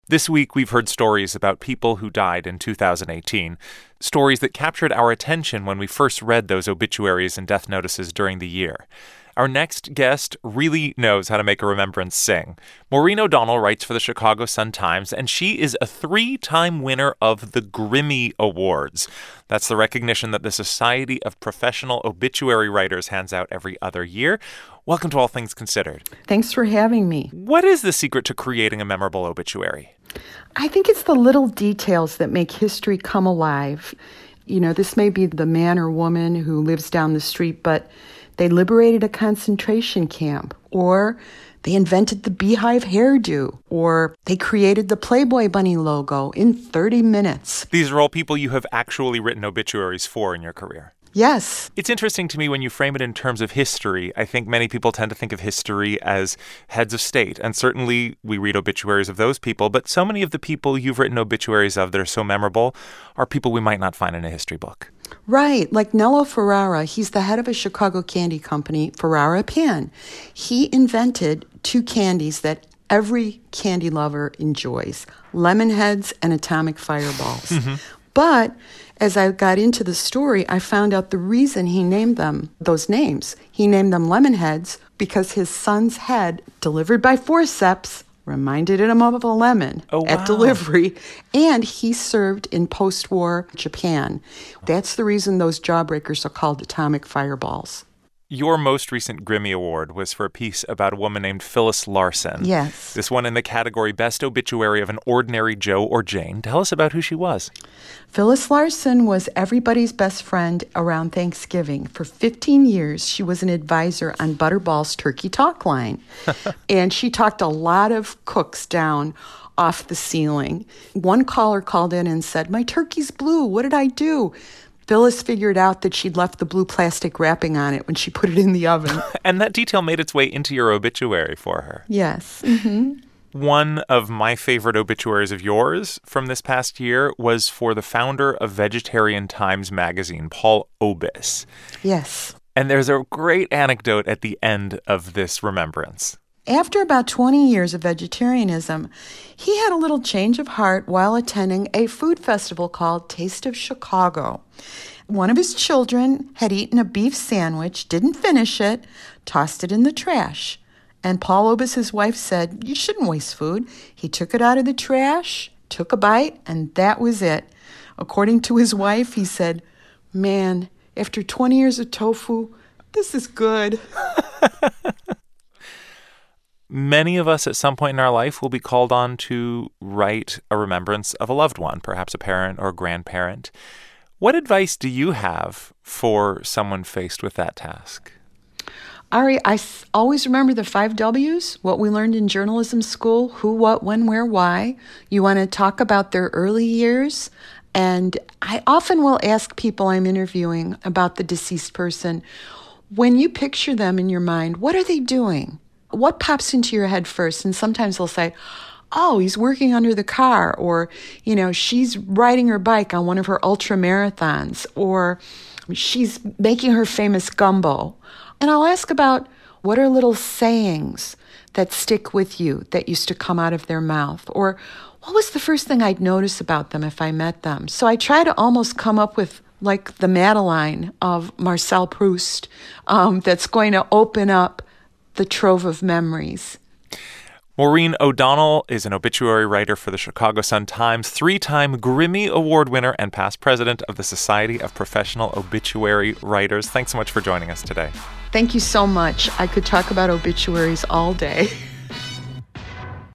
This week, we've heard stories about people who died in 2018, stories that captured our attention when we first read those obituaries and death notices during the year. Our next guest really knows how to make a remembrance sing. Maureen O'Donnell writes for the Chicago Sun-Times, and she is a 3-time winner of the Grimmy Awards. That's the recognition that the Society of Professional Obituary Writers hands out every other year. Welcome to All Things Considered. Thanks for having me. What is the secret to creating a memorable obituary? I think it's the little details that make history come alive. You know, this may be the man or woman who lives down the street, but they liberated a concentration camp, or they invented the beehive hairdo, or they created the Playboy Bunny logo in 30 minutes. These are all people you have actually written obituaries for in your career. Yes. It's interesting to me when you frame it in terms of history. I think many people tend to think of history as heads of state, and certainly we read obituaries of those people, but so many of the people you've written obituaries of that are so memorable are people we might not find in a history book. Right, like Nello Ferrara. He's the head of a Chicago candy company, Ferrara Pan. He invented 2 candies that every candy lover enjoys, Lemonheads and Atomic Fireballs. Mm-hmm. But as I got into the story, I found out the reason he named them those names. He named them Lemonheads because his son's head, delivered by forceps, reminded him of a lemon at delivery, and he served in post-war Japan. That's the reason those jawbreakers are called Atomic Fireballs. Your most recent Grimmy Award was for a piece about a woman named Phyllis Larsen. Yes. This one in the category Best Obituary of an Ordinary Joe or Jane. Tell us about who she was. Phyllis Larsen was everybody's best friend around Thanksgiving. For 15 years, she was an advisor on Butterball's Turkey Talk line. And she talked a lot of cooks down off the ceiling. One caller called in and said, "My turkey's blue. What did I do?" Phyllis figured out that she'd left the blue plastic wrapping on it when she put it in the oven. And that detail made its way into your obituary for her. Yes. Mm-hmm. One of my favorite obituaries of yours from this past year was for the founder of Vegetarian Times magazine, Paul Obis. Yes. And there's a great anecdote at the end of this remembrance. After about 20 years of vegetarianism, he had a little change of heart while attending a food festival called Taste of Chicago. One of his children had eaten a beef sandwich, didn't finish it, tossed it in the trash. And Paul Obis' wife said, "You shouldn't waste food." He took it out of the trash, took a bite, and that was it. According to his wife, he said, "Man, after 20 years of tofu, this is good." Many of us at some point in our life will be called on to write a remembrance of a loved one, perhaps a parent or a grandparent. What advice do you have for someone faced with that task? Ari, I always remember the 5 W's, what we learned in journalism school: who, what, when, where, why. You want to talk about their early years. And I often will ask people I'm interviewing about the deceased person, when you picture them in your mind, what are they doing? What pops into your head first? And sometimes they'll say, "Oh, he's working under the car," or, you know, she's riding her bike on one of her ultra marathons, or she's making her famous gumbo. And I'll ask about what are little sayings that stick with you that used to come out of their mouth, or what was the first thing I'd notice about them if I met them? So I try to almost come up with like the Madeline of Marcel Proust that's going to open up the trove of memories. Maureen O'Donnell is an obituary writer for the Chicago Sun-Times, 3-time Grimmy Award winner and past president of the Society of Professional Obituary Writers. Thanks so much for joining us today. Thank you so much. I could talk about obituaries all day.